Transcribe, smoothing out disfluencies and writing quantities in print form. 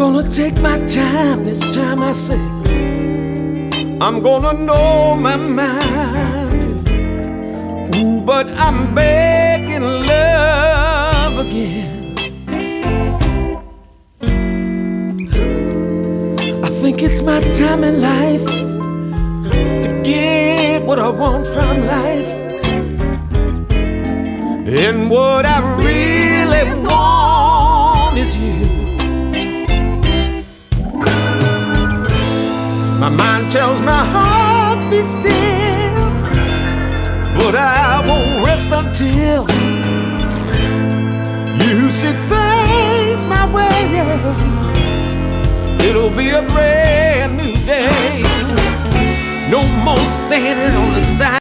gonna take my time this time, I say. I'm gonna know my mind. Ooh, but I'm begging love again. I think it's my time in life to get what I want from life. And what I really want is you. My mind tells my heart be still, but I won't rest until you see things my way. It'll be a brand new day. No more standing on the side.